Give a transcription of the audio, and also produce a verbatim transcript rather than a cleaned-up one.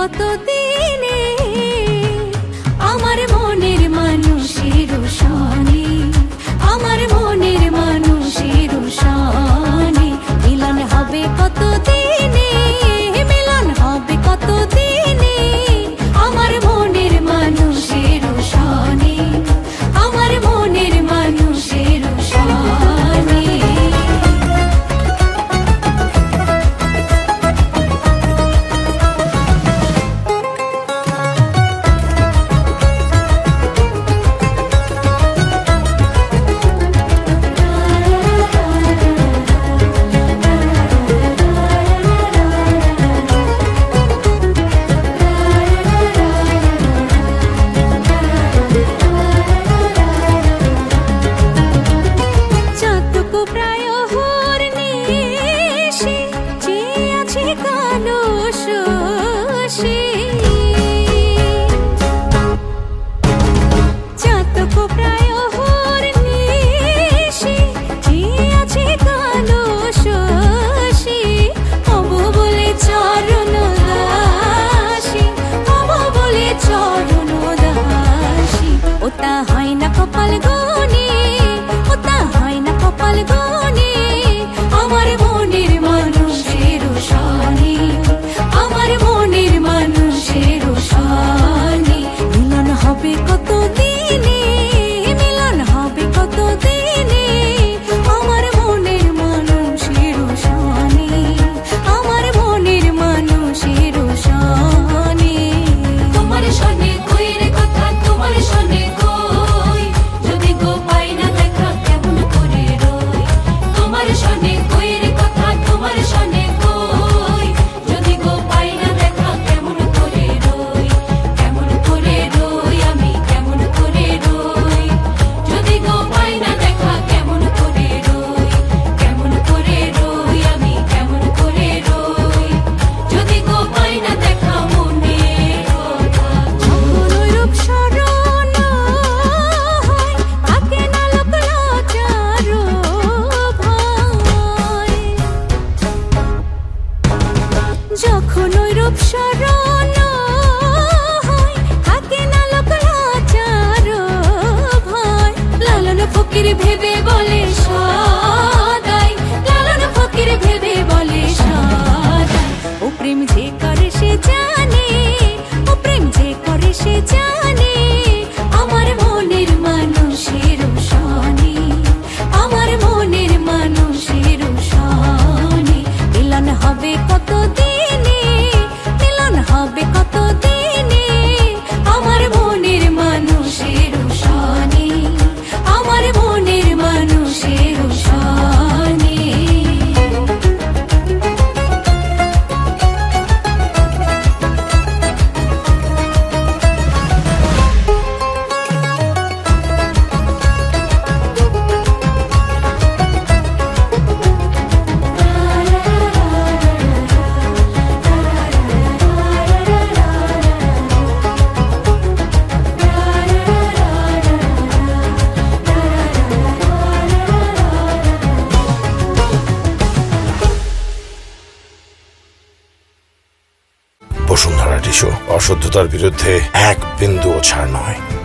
কত দিনে আমার মনের মানুষের সনে, আমার মনের মানুষের সনে মিলন হবে কত দিনে, মিলন হবে কত দিনে আমার মনের মানুষের সনে, আমার মনের মানুষের সনে। ওটা হয় না কপাল গনে, ওটা হয় না কপাল গনে আমার মনের মানুষের সনে, আমার মনের মানুষের সনে মিলন হবে কত দিনে, মিলন হবে কত দিনে আমার মনের মানুষের সনে, আমার মনের মানুষের সনে। তোমার সনে কইর কথা, তোমার সনে যখন ওই রূপ স্মরণ হয় থাকে না লোক লাচার ভয়, লালন ফকির ভেবে বলে সদাই, লালন ফকির ভেবে বলে সদাই ও প্রেম যে করে সে জানে, ও প্রেম যে করে সে জানে আমার মনের মানুষের সনে, আমার মনের মানুষের সনে মিলন হবে কত দিনে, মিলন হবে কত দিনে আমার মনের মানুষের সনে, আমার মনের মানুষের সনে। বসুন্ধরা টিস্যু অশুদ্ধতার বিরুদ্ধে এক বিন্দুও ছাড় নয়।